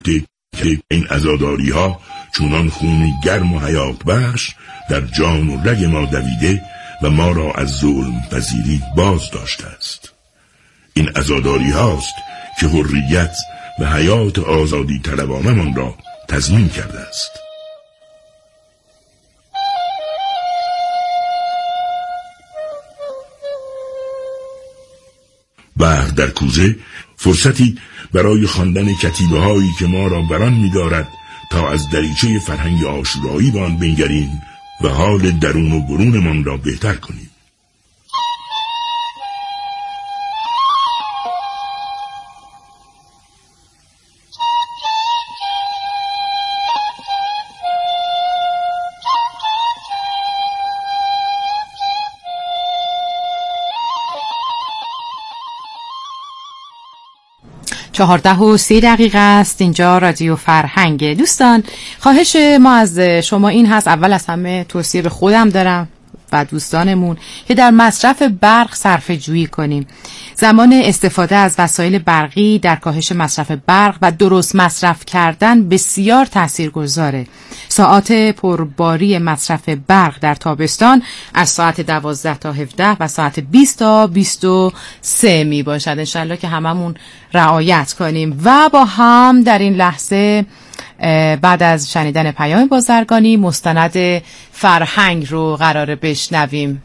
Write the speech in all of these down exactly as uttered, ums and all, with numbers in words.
که این عزاداری ها چونان خون گرم و حیات بخش در جان و رگ ما دویده و ما را از ظلم پذیری باز داشته است. این عزاداری هاست که حریت و حیات آزادی طلبانه من را تضمین کرده است. بحر در کوزه فرصتی برای خواندن کتیبه هایی که ما را بران می دارد تا از دریچه فرهنگ عاشورایی به آن بنگریم و حال درون و برون من را بهتر کنیم. چهارده و سی دقیقه است. اینجا رادیو فرهنگ. دوستان، خواهش ما از شما این هست، اول از همه توصیه به خودم دارم و دوستانمون که در مصرف برق صرفه جویی کنیم. زمان استفاده از وسایل برقی در کاهش مصرف برق و درست مصرف کردن بسیار تاثیرگذاره. ساعات پرباری مصرف برق در تابستان از ساعت دوازده تا هفده و ساعت بیست تا بیست و سه می باشد. انشالله که هممون رعایت کنیم و با هم در این لحظه بعد از شنیدن پیام بازرگانی مستند فرهنگ رو قراره بشنویم.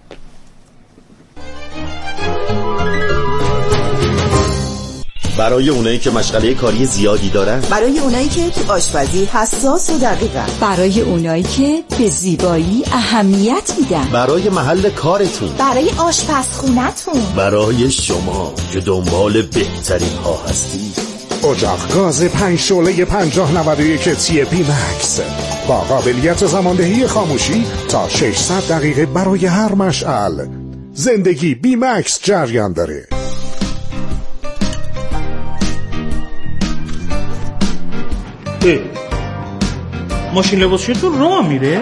برای اونایی که مشغله کاری زیادی دارن، برای اونایی که تو آشپزی حساس و دقیقن، برای اونایی که به زیبایی اهمیت میدن، برای محل کارتون، برای آشپزخونتون، برای شما که دنبال بهترین ها هستید. اجاق گاز پنج شعله پنجاه نود و یک تی بی مکس با قابلیت زماندهی خاموشی تا ششصد دقیقه برای هر مشعل. زندگی بی مکس جریان داره. ماشین لباسشویی تو راه میره؟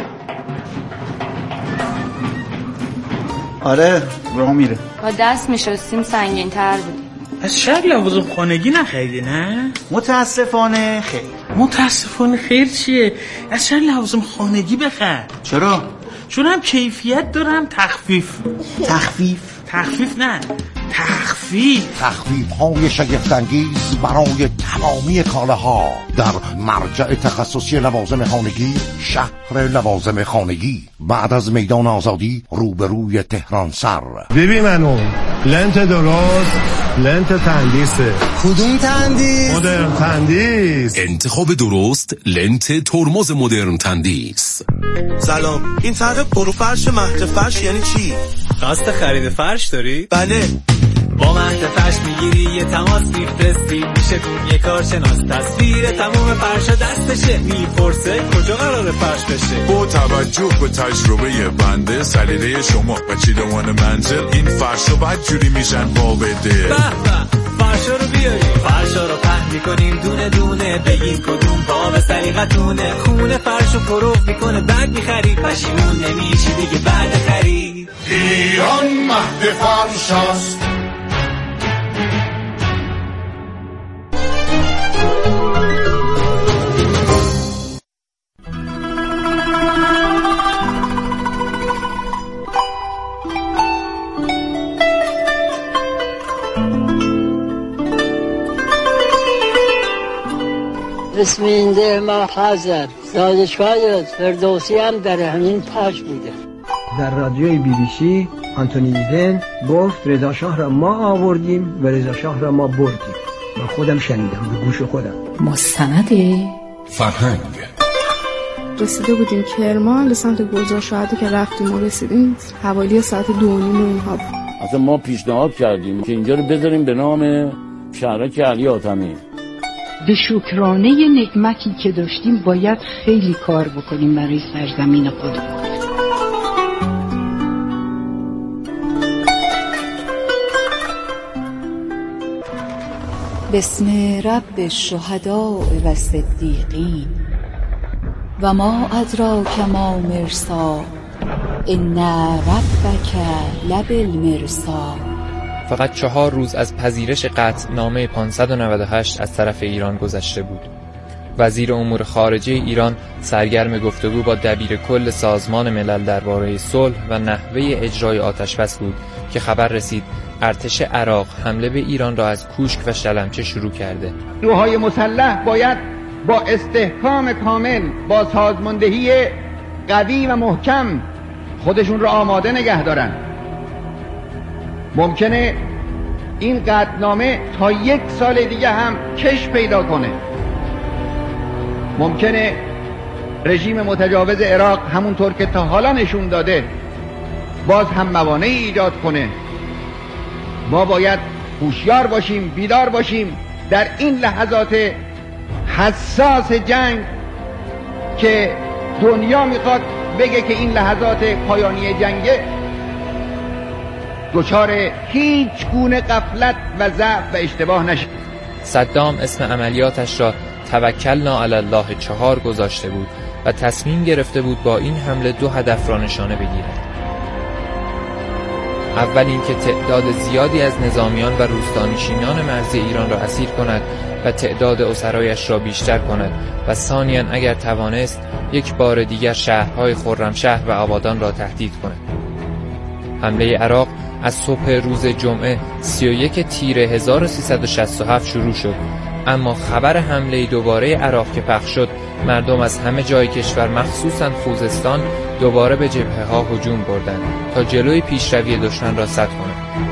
آره راه میره. با دست میشستیم سنگین تر بود. از شهر لوازم خانگی نخریدی نه؟ متاسفانه خیر. متاسفانه خیر چیه؟ از شهر لوازم خانگی بخر. چرا؟ چون هم کیفیت دارم تخفیف. تخفیف؟ تخفیف نه تخفیف تخفیف های شگفت‌انگیز برای تمامی کالاها در مرجع تخصصی لوازم خانگی، شهر لوازم خانگی، بعد از میدان آزادی روبروی تهران سر. ببین منو لنت درست، لنت تندیسه. کدوم تندیس؟ مدرن تندیس. انتخاب درست لنت ترمز مدرن تندیس. سلام، این طرح پروفرش مهد فرش یعنی چی؟ قصد خرید فرش داری؟ بله. با مهد فرش میگیری یه تماس میفرستی، میشه کون یه کارشناس تصویر تمام فرشا دستشه، میپرسه کجا قراره فرش بشه. با توجه به تجربه بنده، سلیقه شما و چیدمان منزل، این فرشا بدجوری میشن با بده. به به فرشا رو بیاریم، فرشا رو پهن میکنیم دونه دونه، بگیم کدوم باب سلیقتونه. خونه فرشو پروف میکنه بعد میخری، پشیمون نمیشی دیگه بعد خرید. ایران مهد فرش است. اسم این ده محفظت زادشوی فردوسی هم در همین پاش بوده. در رادیوی بی بی سی آنتونی ایدن گفت رضا شاه را ما آوردیم و رضا شاه را ما بردیم. من خودم شنیدم به گوش خودم. مستند فرهنگ. رسیده بودیم کرمان به سمت گلزار شهده که رفتیم و رسیدیم حوالی ساعت دو و نیم و اینها. اصلا ما پیشنهاد کردیم که اینجا رو بذاریم به نام شهرک علی حاتمی. به شکرانه نعمتی که داشتیم باید خیلی کار بکنیم برای سرزمین خودمون. بسم رب الشهداء و صدیقین و ما ادراک ما مرصاد ان ربک لبالمرصاد. فقط چهار روز از پذیرش قطعنامه پانصد و نود و هشت از طرف ایران گذشته بود. وزیر امور خارجه ایران سرگرم گفتگو با دبیر کل سازمان ملل درباره صلح و نحوه اجرای آتشبس بود که خبر رسید ارتش عراق حمله به ایران را از کوشک و شلمچه شروع کرده. نیروهای مسلح باید با استحکام کامل، با سازماندهی قوی و محکم خودشون را آماده نگه دارن. ممکنه این قطعنامه تا یک سال دیگه هم کش پیدا کنه. ممکنه رژیم متجاوز عراق همونطور که تا حالا نشون داده باز هم موانعی ایجاد کنه. ما باید هوشیار باشیم، بیدار باشیم در این لحظات حساس جنگ که دنیا میخواد بگه که این لحظات پایانی جنگه، دچار هیچ گونه غفلت و ضعف و اشتباه نشه. صدام اسم عملیاتش را توکلنا علی الله چهار گذاشته بود و تصمیم گرفته بود با این حمله دو هدف را نشانه بگیرد. اول اینکه تعداد زیادی از نظامیان و روستانشینان مرزی ایران را اسیر کند و تعداد اسرایش را بیشتر کند و ثانیاً اگر توانست یک بار دیگر شهرهای خرمشهر و آبادان را تهدید کند. حمله عراق از صبح روز جمعه سی و یک تیر هزار و سیصد و شصت و هفت شروع شد، اما خبر حمله دوباره عراق که پخش شد، مردم از همه جای کشور مخصوصاً خوزستان دوباره به جبهه ها هجوم بردند تا جلوی پیشروی دشمن را سد کنند.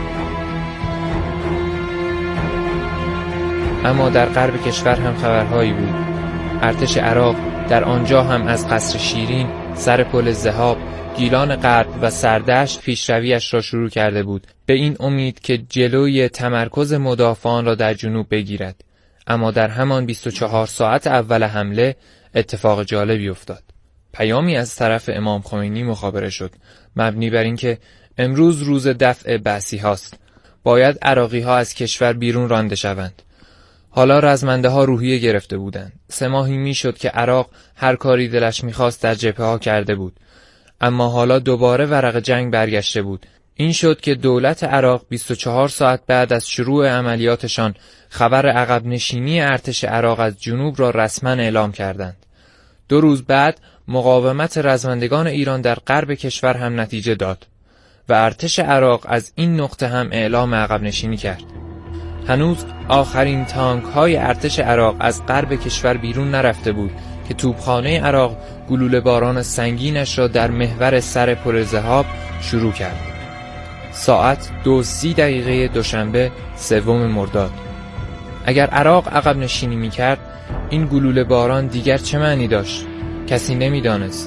اما در غرب کشور هم خبرهایی بود. ارتش عراق در آنجا هم از قصر شیرین، سر پل ذهاب، گیلان غرب و سردشت پیشرویش را شروع کرده بود، به این امید که جلوی تمرکز مدافعان را در جنوب بگیرد. اما در همان بیست و چهار ساعت اول حمله اتفاق جالبی افتاد. پیامی از طرف امام خمینی مخابره شد، مبنی بر اینکه امروز روز دفع بعثی هاست، باید عراقی ها از کشور بیرون رانده شوند. حالا رزمنده ها روحیه گرفته بودند. سه ماهی می شد که عراق هر کاری دلش می خواست در جبهه ها کرده بود، اما حالا دوباره ورق جنگ برگشته بود. این شد که دولت عراق بیست و چهار ساعت بعد از شروع عملیاتشان خبر عقب نشینی ارتش عراق از جنوب را رسما اعلام کردند. دو روز بعد مقاومت رزمندگان ایران در غرب کشور هم نتیجه داد و ارتش عراق از این نقطه هم اعلام عقب نشینی کرد. هنوز آخرین تانک های ارتش عراق از غرب کشور بیرون نرفته بود که توپخانه عراق گلوله باران سنگینش را در محور سر پل ذهاب شروع کرد. ساعت دو سی دقیقه دوشنبه سوم مرداد. اگر عراق عقب نشینی می کرد، این گلوله باران دیگر چه معنی داشت؟ کسی نمی دانست.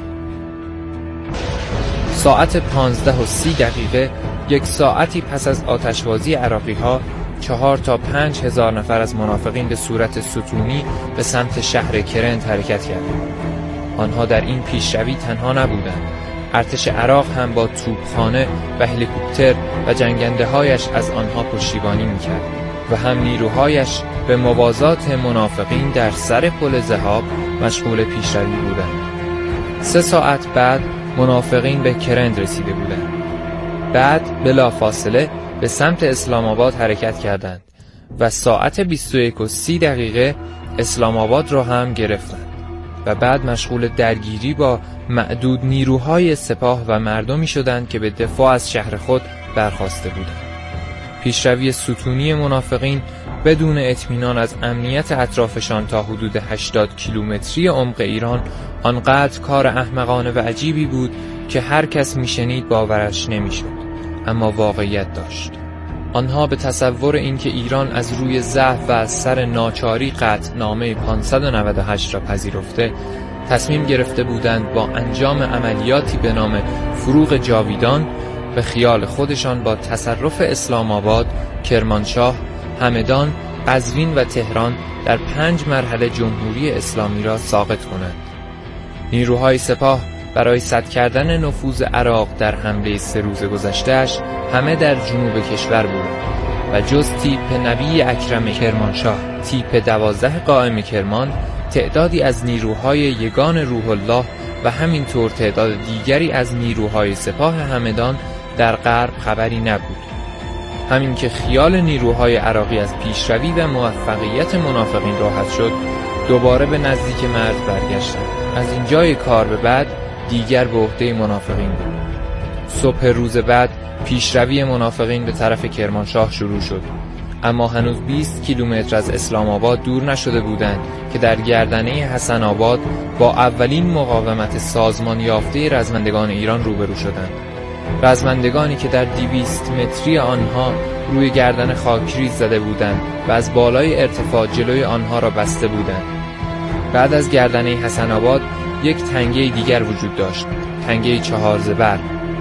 ساعت پانزده و سی دقیقه، یک ساعتی پس از آتشبازی عراقی ها، چهار تا پنج هزار نفر از منافقین به صورت ستونی به سمت شهر کرند حرکت کردند. آنها در این پیشروی تنها نبودند. ارتش عراق هم با توپخانه و هلیکوپتر و جنگنده هایش از آنها پشتیبانی میکرد و هم نیروهایش به موازات منافقین در سر پل ذهاب مشغول پیشروی بودند. سه ساعت بعد منافقین به کرند رسیده بودند. بعد بلافاصله به سمت اسلام آباد حرکت کردند و ساعت بیست و یک و سی دقیقه اسلام آباد را هم گرفتند و بعد مشغول درگیری با معدود نیروهای سپاه و مردمی شدند که به دفاع از شهر خود برخاسته بودند. پیشروی ستونی منافقین بدون اطمینان از امنیت اطرافشان تا حدود هشتاد کیلومتری عمق ایران آنقدر کار احمقانه و عجیبی بود که هر کس میشنید باورش نمیشد، اما واقعیت داشت. آنها به تصور اینکه ایران از روی ضعف و از سر ناچاری قطعنامه پانصد و نود و هشت را پذیرفته، تصمیم گرفته بودند با انجام عملیاتی به نام فروغ جاویدان به خیال خودشان با تصرف اسلام آباد، کرمانشاه، همدان، قزوین و تهران در پنج مرحله جمهوری اسلامی را ساقط کنند. نیروهای سپاه برای سد کردن نفوذ عراق در حمله سه روز گذشته‌اش همه در جنوب کشور بودند و جز تیپ نبی اکرم کرمانشاه، تیپ دوازده قائم کرمان، تعدادی از نیروهای یگان روح الله و همینطور تعداد دیگری از نیروهای سپاه همدان در غرب خبری نبود. همین که خیال نیروهای عراقی از پیشروی و موفقیت منافقین راحت شد، دوباره به نزدیک مرز برگشتند. از اینجای کار به بعد دیگر به عهده منافقین بود. صبح روز بعد پیشروی منافقین به طرف کرمانشاه شروع شد، اما هنوز بیست کیلومتر از اسلام آباد دور نشده بودند که در گردنه حسن آباد با اولین مقاومت سازمان یافته رزمندگان ایران روبرو شدند. رزمندگانی که در دویست متری آنها روی گردن خاکریز زده بودند و از بالای ارتفاع جلوی آنها را بسته بودند. بعد از گردنه حسن آباد یک تنگه دیگر وجود داشت، تنگه چهار زبر.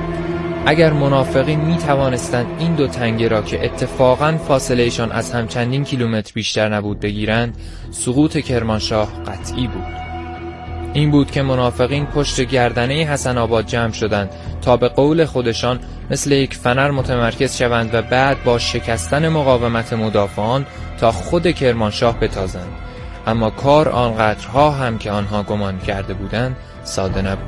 اگر منافقین می توانستند این دو تنگه را که اتفاقاً فاصلهشان از هم چندین کیلومتر بیشتر نبود بگیرند، سقوط کرمانشاه قطعی بود. این بود که منافقین پشت گردنه حسن آباد جمع شدند تا به قول خودشان مثل یک فنر متمرکز شوند و بعد با شکستن مقاومت مدافعان تا خود کرمانشاه بتازند. اما کار آنقدرها هم که آنها گمان کرده بودند ساده نبود.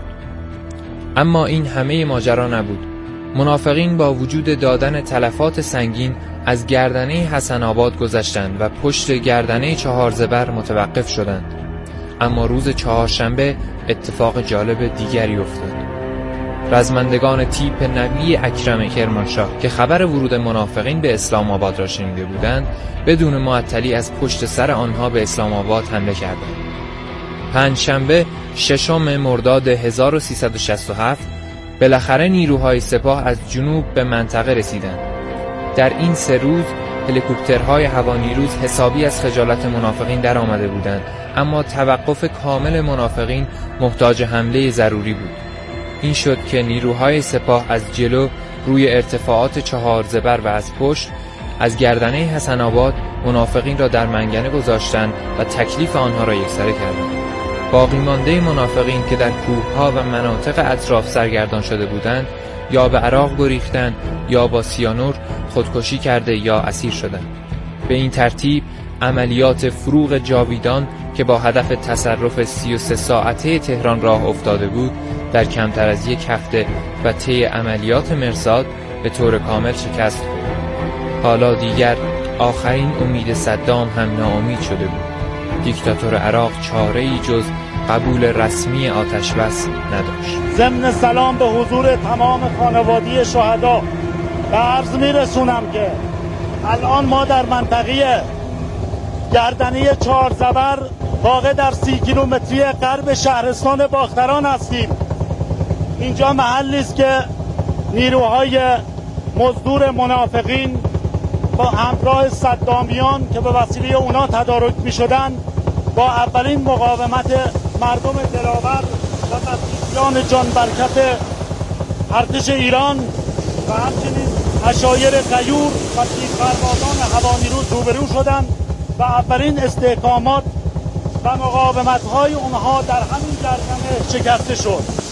اما این همه ماجرا نبود. منافقین با وجود دادن تلفات سنگین از گردنه حسن آباد گذشتند و پشت گردنه چهار زبر متوقف شدند. اما روز چهارشنبه اتفاق جالب دیگری افتاد. رزمندگان تیپ نوی اکرم کرمانشاه که خبر ورود منافقین به اسلام آباد را شنیده بودند، بدون معطلی از پشت سر آنها به اسلام آباد حمله کردند. پنجشنبه ششم مرداد هزار و سیصد و شصت و هفت بالاخره نیروهای سپاه از جنوب به منطقه رسیدند. در این سه روز هلیکوپترهای هوانیروز حسابی از خجالت منافقین در آمده بودند، اما توقف کامل منافقین محتاج حمله ضروری بود. این شد که نیروهای سپاه از جلو روی ارتفاعات چهار زبر و از پشت از گردنه حسن آباد منافقین را در منگنه گذاشتند و تکلیف آنها را یکسره کردند. باقی مانده منافقین که در کوهها و مناطق اطراف سرگردان شده بودند یا به عراق گریختند یا با سیانور خودکشی کرده یا اسیر شدند. به این ترتیب عملیات فروغ جاویدان که با هدف تصرف سی و سه ساعته تهران راه افتاده بود در کمتر از یک هفته و طی عملیات مرصاد به طور کامل شکست خورد. حالا دیگر آخرین امید صدام هم ناامید شده بود. دیکتاتور عراق چاره‌ای جز قبول رسمی آتش بس نداشت. ضمن سلام به حضور تمام خانواده شهدا به عرض میرسونم که الان ما در منطقه گردنه چهار زبر واقع در سی کیلومتری غرب شهرستان باختران هستیم. اینجا محلی است که نیروهای مزدور منافقین با همراه صدامیان که به وسیله اونا تدارک می شدن با اولین مقاومت مردم دلاور و مسیحیان جان برکت ارتش ایران و همچنین عشایر غیور و تیرپروازان هوانیروز روبرو شدند و اولین استحکامات و مقاومت‌های اونها در همین گردنه شکسته شد.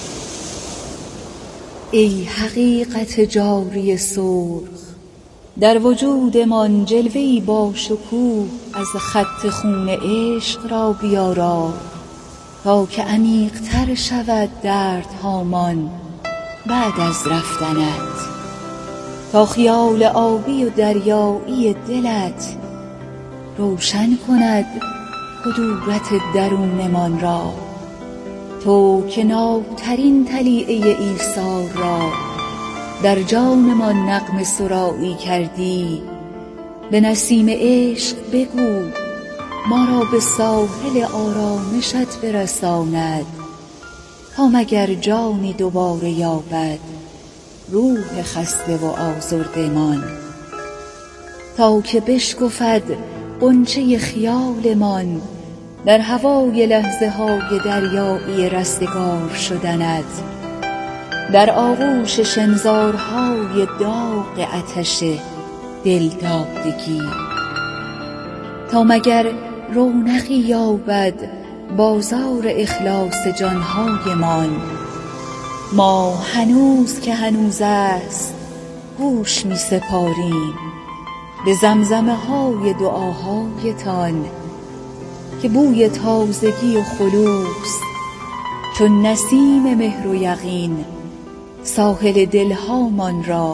ای حقیقت جاری سرخ، در وجودمان جلوه‌ای با شکوه از خط خون عشق را بیارا تا که عمیق‌تر شود دردهامان بعد از رفتنت، تا خیال آبی و دریایی دلت روشن کند کدورت درونمان را. تو که نابترین طلیعه ایثار را در جانمان نغمه سرایی کردی، به نسیم عشق بگو ما را به ساحل آرامشت برساند، تا مگر جانی دوباره یابد روح خسته و آزردمان، تا که بشکفد غنچه خیالمان در هوای لحظه های دریایی رستگار شدنت، در آغوش شنزارهای داغ آتش دلدادگی، تا مگر رونقی یابد بازار اخلاص جانهایمان. ما هنوز که هنوز است گوش می سپاریم به زمزمه های دعاهایتان که بوی تازگی و خلوص چون نسیم مهر و یقین ساحل دلهامان را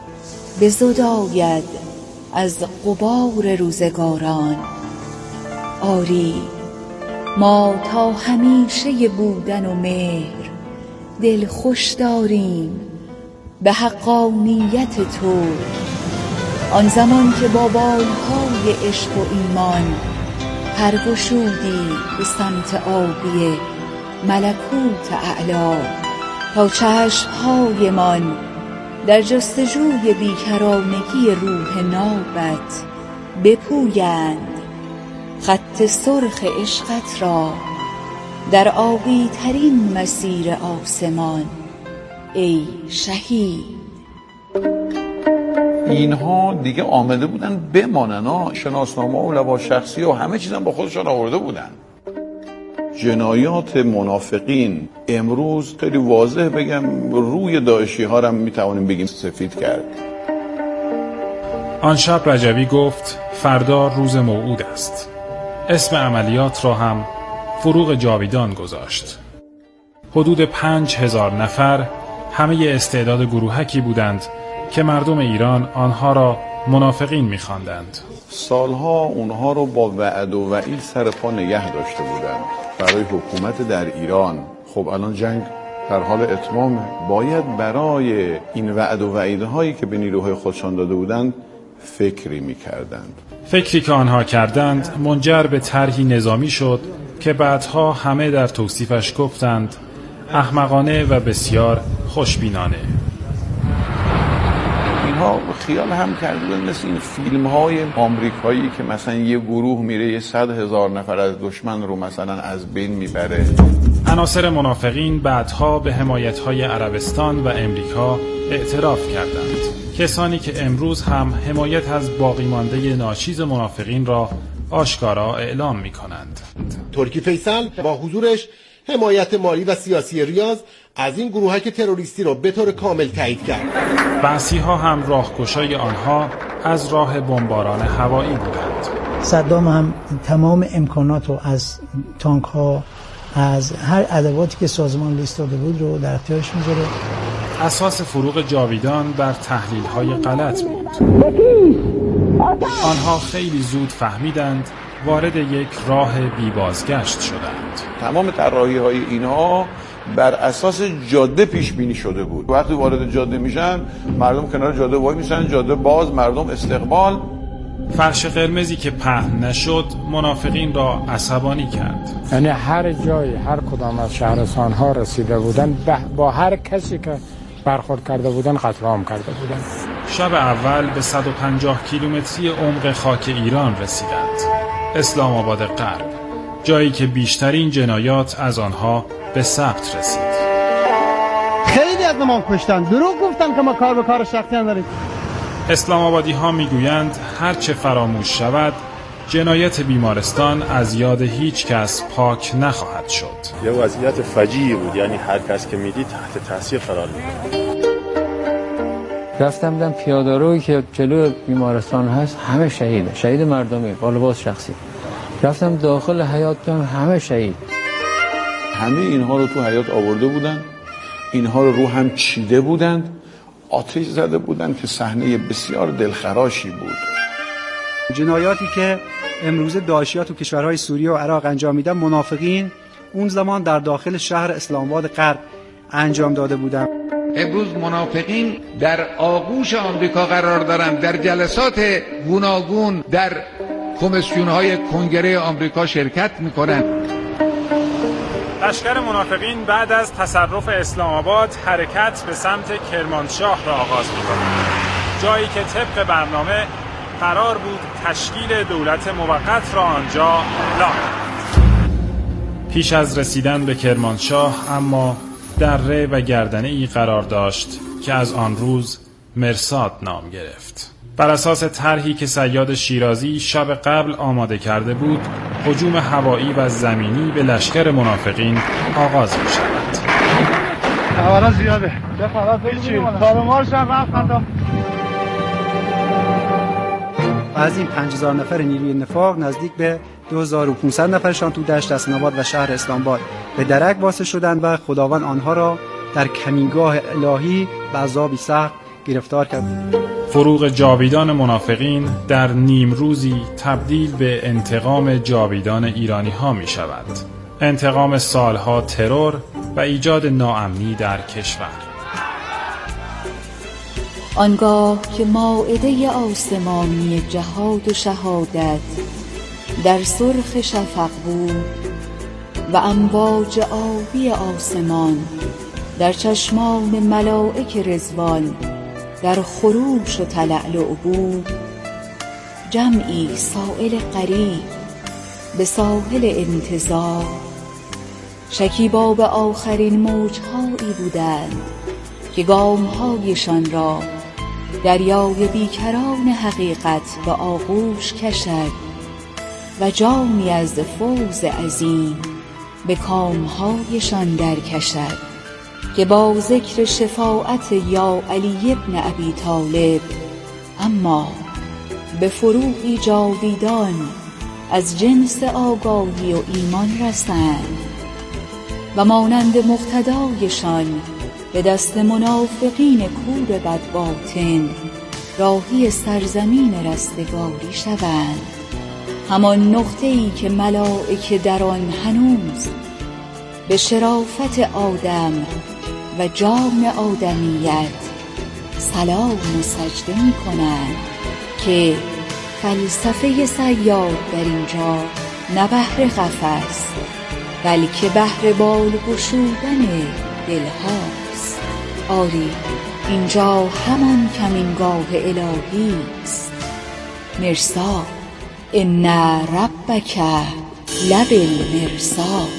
بزداید از غبار روزگاران. آری ما تا همیشه بودن و مهر دل خوش داریم به حقانیت تو. آن زمان که با بالهای عشق و ایمان پر گشودی به سمت آبی ملکوت اعلی تا چشمهایمان در جستجوی بیکرانگی روح نابت بپویند خط سرخ عشقت را در آبی ترین مسیر آسمان ای شهید. اینها دیگه آمده بودن بمانن ها، شناسنامه و لباس شخصی و همه چیزم با خودشان آورده بودن. جنایات منافقین امروز خیلی واضح بگم روی داعشی ها هم میتوانیم بگیم سفید کرد. آن شب رجبی گفت فردا روز موعود است. اسم عملیات را هم فروغ جاویدان گذاشت. حدود پنج هزار نفر همه استعداد گروهکی بودند که مردم ایران آنها را منافقین می‌خواندند. سالها اونها رو با وعد و وعید سر پا نگه داشته بودند برای حکومت در ایران. خب الان جنگ در حال اتمامه، باید برای این وعد و وعیدهایی که به نیروهای خودشان داده بودند فکری می‌کردند. فکری که آنها کردند منجر به طرحی نظامی شد که بعدها همه در توصیفش گفتند احمقانه و بسیار خوشبینانه. اینها خیال هم کردن مثل این فیلم های آمریکایی که مثلا یه گروه میره یه صد هزار نفر از دشمن رو مثلا از بین میبره. عناصر منافقین بعدها به حمایت های عربستان و امریکا اعتراف کردند. کسانی که امروز هم حمایت از باقی مانده ناچیز منافقین را آشکارا اعلام می کنند. ترکی فیصل با حضورش حمایت مالی و سیاسی ریاض از این گروهک تروریستی را به طور کامل تایید کرد. بعضی ها هم راهگشای آنها از راه بمباران هوایی بودند. صدام هم تمام امکانات رو از تانک ها، از هر ادواتی که سازمان لیست داده بود رو در اختیارش میذاره. اساس فروغ جاویدان بر تحلیل های غلط بود. آنها خیلی زود فهمیدند وارد یک راه بی بازگشت شدند. تمام طراحی های اینها بر اساس جاده پیش بینی شده بود. وقتی وارد جاده میشن مردم کنار جاده وای میشن، جاده باز، مردم استقبال. فرش قرمزی که پهن نشد منافقین را عصبانی کرد. یعنی هر جای هر کدام از شهرستان ها رسیده بودن با هر کسی که برخورد کرده بودن قتل عام کرده بودن. شب اول به صد و پنجاه کیلومتری عمق خاک ایران رسیدند. اسلام آباد غرب، جایی که بیشترین جنایات از آنها به ثبت رسید. خیلی از ما کشتن، دروغ گفتن که ما کار به کار شخصی نداریم. اسلام آبادی ها میگویند هر چه فراموش شود جنایت بیمارستان از یاد هیچ کس پاک نخواهد شد. یه وضعیت فجیعی بود، یعنی هر کس که میدی تحت تاثیر قرار می‌گرفت. رفتم دیدم پیاده‌رویی که جلو بیمارستان هست همه شهیده، شهید مردمی با لباس شخصی. رفتم داخل حیاط همه شهید. همه اینها رو تو حیاط آورده بودن، اینها رو رو هم چیده بودند، آتش زده بودند که صحنه بسیار دلخراشی بود. جنایاتی که امروز داعشی‌ها تو کشورهای سوریه و عراق انجام میدن منافقین اون زمان در داخل شهر اسلام آباد غرب انجام داده بودند. امروز منافقین در آغوش آمریکا قرار دارند، در جلسات گوناگون در کمیسیون‌های کنگره آمریکا شرکت می‌کنند. لشکر منافقین بعد از تصرف اسلام آباد حرکت به سمت کرمانشاه را آغاز می‌کنند، جایی که طبق برنامه قرار بود تشکیل دولت موقت را آنجا اعلام کنند. پیش از رسیدن به کرمانشاه اما دره و گردنه ای قرار داشت که از آن روز مرصاد نام گرفت. بر اساس طرحی که صیاد شیرازی شب قبل آماده کرده بود، هجوم هوایی و زمینی به لشکر منافقین آغاز می شود. خبرها زیاده. چه خبر بگید؟ کارمارش هم رفت خطا. از این پنج هزار نفر نیروی نفاق نزدیک به دو هزار و پانصد نفرشان تو دشت حسن آباد و شهر اسلام آباد به درک واسه شدند و خداوند آنها را در کمینگاه الهی به عذابی سخت گرفتار کرد. فروغ جاویدان منافقین در نیم روزی تبدیل به انتقام جاویدان ایرانی ها می شود. انتقام سالها ترور و ایجاد ناامنی در کشور. آنگاه که مائده آسمانی جهاد و شهادت در سرخ شفق بود و امواج آبی آسمان در چشمان ملائک رضوان در خروش و تلألؤ بود، جمعی سائل قریب به ساحل انتظار شکیبا به آخرین موجهایی بودند که گامهایشان را دریای بیکران حقیقت به آغوش کشد و جامی از فوز عظیم به کامهایشان در کشد که با ذکر شفاعت یا علی ابن ابی طالب، اما به فروغی جاویدان از جنس آگاهی و ایمان رسند و مانند مقتدایشان به دست منافقین کور بدباطن راهی سرزمین رستگاری شوند، همان نقطه‌ای که ملائکه در آن هنوز به شرافت آدم و جان آدمیت سلام و سجده می کنند که فلسفه صیاد در اینجا نه بهر قفس بلکه بهر بال گشودن دلهاست. آری اینجا همان کمینگاه الهی است. مرصاد ان ربک لبالمرصاد.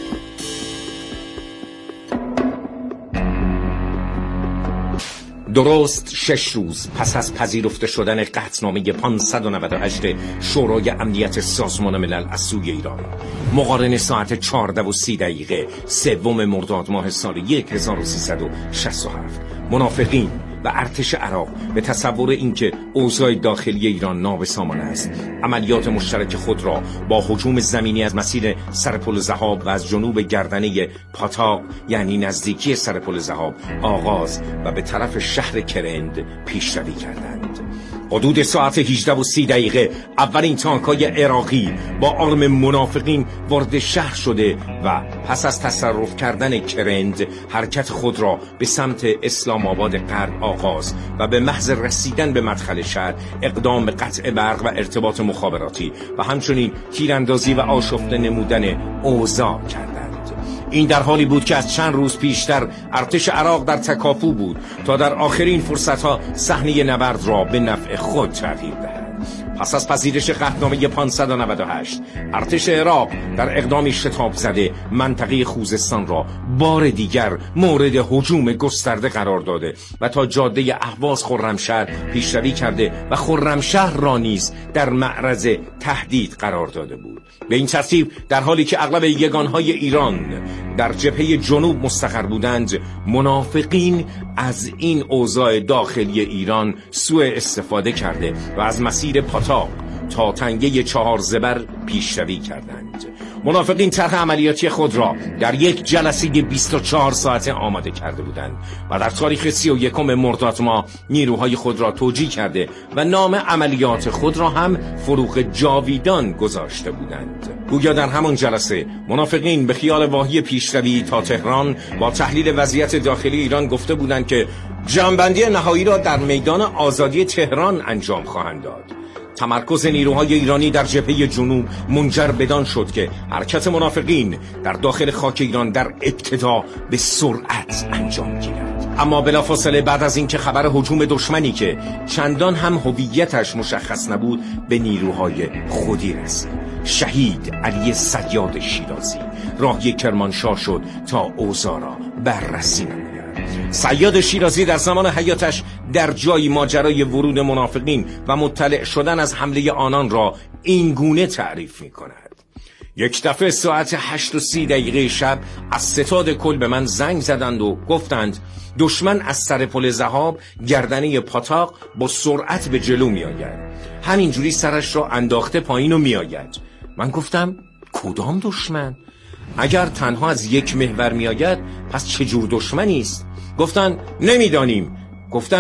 درست شش روز پس از پذیرفته شدن قطعنامه پانصد و نود و هشت شورای امنیت سازمان ملل از سوی ایران، مقارن ساعت چهارده و سی دقیقه سوم مرداد ماه سال هزار و سیصد و شصت و هفت، منافقین و ارتش عراق به تصور اینکه اوضاع داخلی ایران نابسامان است، عملیات مشترک خود را با هجوم زمینی از مسیر سرپل ذهاب و از جنوب گردنه پاتاق یعنی نزدیکی سرپل ذهاب آغاز و به طرف شهر کرند پیشروی کردند. حدود ساعت هجده و سی دقیقه اولین تانک‌های عراقی با آرم منافقین وارد شهر شده و پس از تصرف کردن کرند حرکت خود را به سمت اسلام آباد غرب آغاز و به محض رسیدن به مدخل شهر اقدام به قطع برق و ارتباط مخابراتی و همچنین تیراندازی و آشفته نمودن اوضاع کردند. این در حالی بود که از چند روز پیشتر ارتش عراق در تکاپو بود تا در آخرین فرصتها صحنه نبرد را به نفع خود تغییر دهد. پس از پذیرش قطعنامه پانصد و نود و هشت، ارتش عراق در اقدامی شتاب زده منطقه خوزستان را بار دیگر مورد هجوم گسترده قرار داده و تا جاده اهواز خرمشهر پیشروی کرده و خرمشهر را نیز در معرض تهدید قرار داده بود. به این ترتیب در حالی که اغلب یگانهای ایران در جبهه جنوب مستقر بودند، منافقین از این اوضاع داخلی ایران سوء استفاده کرده و از مسیر پاتاق تا تنگه چهار زبر پیشروی کردند. منافقین طرح عملیاتی خود را در یک جلسه بیست و چهار ساعته آماده کرده بودند و در تاریخ سی و یکم مرداد ماه نیروهای خود را توجیه کرده و نام عملیات خود را هم فروغ جاویدان گذاشته بودند. گویا در همان جلسه منافقین به خیال واهی پیشروی تا تهران با تحلیل وضعیت داخلی ایران گفته بودند که جنبندی نهایی را در میدان آزادی تهران انجام خواهند داد. تمرکز نیروهای ایرانی در جبهه جنوب منجر بدان شد که حرکت منافقین در داخل خاک ایران در ابتدا به سرعت انجام گیرد. اما بلافاصله بعد از اینکه خبر هجوم دشمنی که چندان هم هویتش مشخص نبود به نیروهای خودی رسید، شهید علی صیاد شیرازی راهی کرمانشاه شد تا اوضاع را بررسی نماید. صیاد شیرازی در زمان حیاتش در جایی ماجرای ورود منافقین و مطلع شدن از حمله آنان را این گونه تعریف می کند: یک دفعه ساعت هشت و سی دقیقه شب از ستاد کل به من زنگ زدند و گفتند دشمن از سرپل ذهاب گردنه پاتاق با سرعت به جلو می آید، همینجوری سرش را انداخته پایین و می آید. من گفتم کدام دشمن؟ اگر تنها از یک محور می آید پس چجور دشمنی است؟ گفتند نمیدانیم. گفتند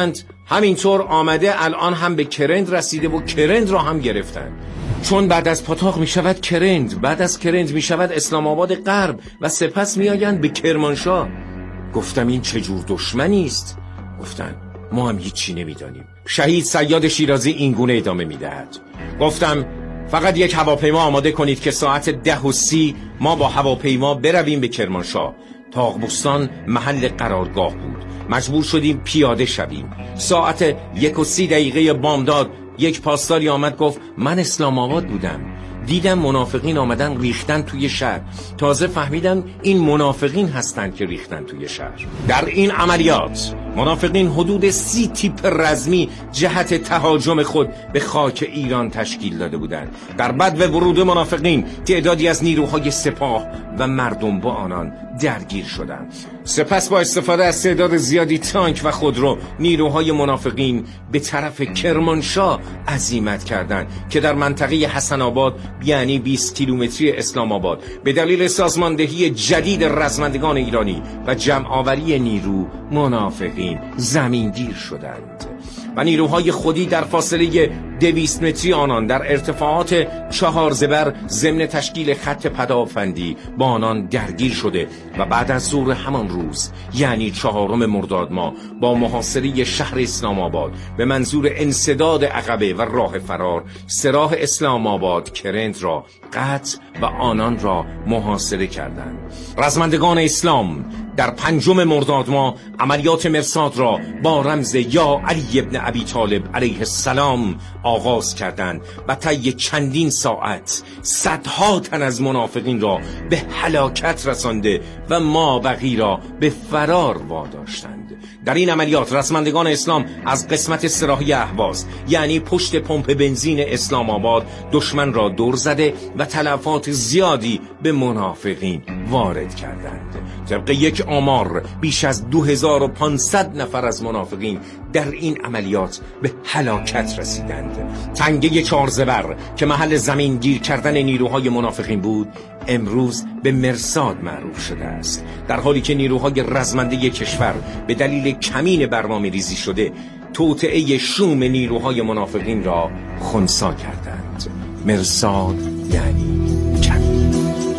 همینطور آمده الان هم به کرند رسیده و کرند را هم گرفتن. چون بعد از پاتاق می شود کرند، بعد از کرند می شود اسلام آباد غرب و سپس می آیند به کرمانشاه. گفتم این چه جور دشمنی است؟ گفتن ما هم هیچی نمیدانیم. شهید صیاد شیرازی این گونه ادامه می دهد. گفتم فقط یک هواپیما آماده کنید که ساعت ده و سی ما با هواپیما برویم به کرمانشاه. تاغبستان محل قرارگاه بود. مجبور شدیم پیاده شویم. ساعت یک و سی دقیقه بامداد یک پاسداری آمد گفت من اسلام آباد بودم، دیدم منافقین آمدن ریختن توی شهر. تازه فهمیدم این منافقین هستند که ریختن توی شهر. در این عملیات منافقین حدود سی تیپ رزمی جهت تهاجم خود به خاک ایران تشکیل داده بودند. در بدو ورود منافقین تعدادی از نیروهای سپاه و مردم با آنان درگیر شدند. سپس با استفاده از تعداد زیادی تانک و خودرو نیروهای منافقین به طرف کرمانشاه عزیمت کردند که در منطقه حسن آباد یعنی بیست کیلومتری اسلام آباد به دلیل سازماندهی جدید رزمندگان ایرانی و جمع‌آوری نیرو منافقین زمینگیر شدند و نیروهای خودی در فاصله دویست متری آنان در ارتفاعات چهار زبر ضمن تشکیل خط پدافندی با آنان درگیر شده و بعد از ظهر همان روز یعنی چهارم مرداد ماه با محاصره شهر اسلام آباد به منظور انسداد عقبه و راه فرار سراح اسلام آباد کرند را قطع و آنان را محاصره کردند. رزمندگان اسلام در پنجم مرداد ماه عملیات مرصاد را با رمز یا علی ابن ابی طالب علیه السلام آغاز کردند و طی چندین ساعت صدها تن از منافقین را به هلاکت رسانده و ما بقی را به فرار واداشتند. در این عملیات رزمندگان اسلام از قسمت سراحی اهواز یعنی پشت پمپ بنزین اسلام آباد دشمن را دور زده و تلفات زیادی به منافقین وارد کردند. طبق یک آمار بیش از دو هزار و پانصد نفر از منافقین در این عملیات به هلاکت رسیدند. تنگه چهار زبر که محل زمین گیر کردن نیروهای منافقین بود امروز به مرصاد معروف شده است، در حالی که نیروهای رزمنده کشور به دلیل کمین برنامه ریزی شده توطئه شوم نیروهای منافقین را خنثی کردند. مرصاد یعنی کمین.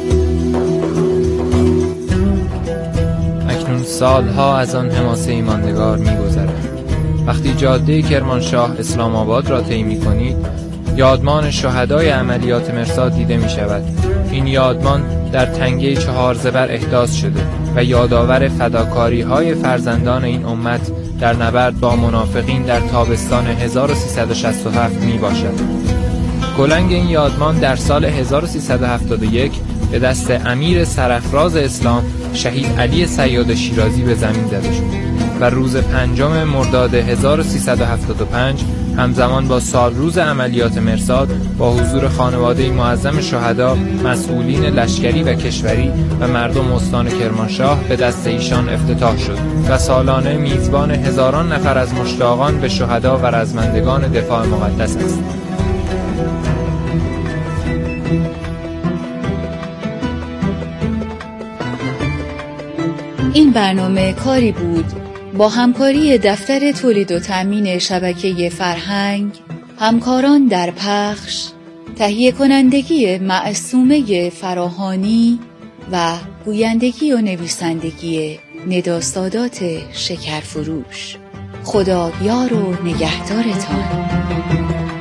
اکنون سالها از آن حماسه ایماندگار می‌گذرد. وقتی جاده کرمانشاه اسلام آباد را طی می‌کنید یادمان شهدای عملیات مرصاد دیده می‌شود. این یادمان در تنگه چهار زبر احداث شده و یادآور فداکاری‌های فرزندان این امت در نبرد با منافقین در تابستان هزار و سیصد و شصت و هفت میباشد. کلنگ این یادمان در سال هزار و سیصد و هفتاد و یک به دست امیر سرافراز اسلام شهید علی صیاد شیرازی به زمین زده شد و روز پنجم مرداد هزار و سیصد و هفتاد و پنج همزمان با سال روز عملیات مرصاد با حضور خانواده معظم شهدا، مسئولین لشکری و کشوری و مردم استان کرمانشاه به دست ایشان افتتاح شد و سالانه میزبان هزاران نفر از مشتاقان به شهدا و رزمندگان دفاع مقدس است. این برنامه کاری بود با همکاری دفتر تولید و تأمین شبکه فرهنگ، همکاران در پخش، تهیه کنندگی معصومه فراهانی و گویندگی و نویسندگی ندا سادات شکرفروش. خدا یار و نگهدارتان.